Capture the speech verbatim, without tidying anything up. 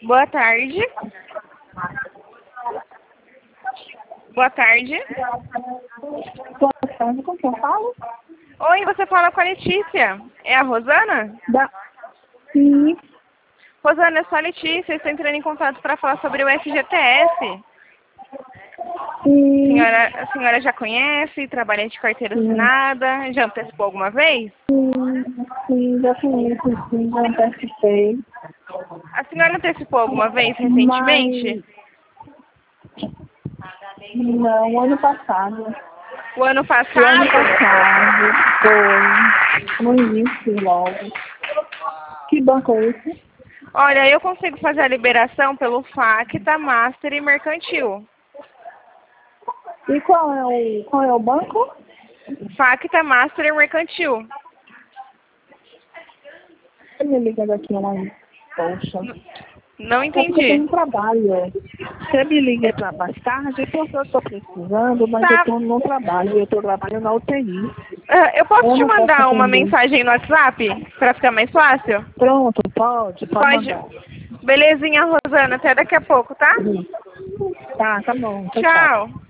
Boa tarde. Boa tarde. Boa tarde, com quem eu falo? Oi, você fala com a Letícia. É a Rosana? Da... Sim. Rosana, eu sou a Letícia. Estou entrando em contato para falar sobre o F G T S. Sim. A senhora, a senhora já conhece? Trabalha de carteira Sim. assinada? Já antecipou alguma vez? Sim, sim, já conheço, sim, já participei. A senhora antecipou alguma vez recentemente? Mas, não, ano passado. O ano O ano passado? passado, foi no início logo. Que banco é esse? Olha, eu consigo fazer a liberação pelo Facta, Master e Mercantil. E qual é o, qual é o banco? Facta, Master e Mercantil. Você me liga daqui amanhã. Poxa. Não É porque eu tenho entendi. um trabalho. Você me liga para mais tarde, porque eu estou precisando, mas eu Tá. estou no trabalho, eu estou trabalhando na U T I. Ah, eu posso Eu te não posso mandar uma atender. mensagem no WhatsApp para ficar mais fácil? Pronto, pode, pode Pode. mandar. Belezinha, Rosana. Até daqui a pouco, tá? Tá, tá bom. Tchau, tchau. Tchau.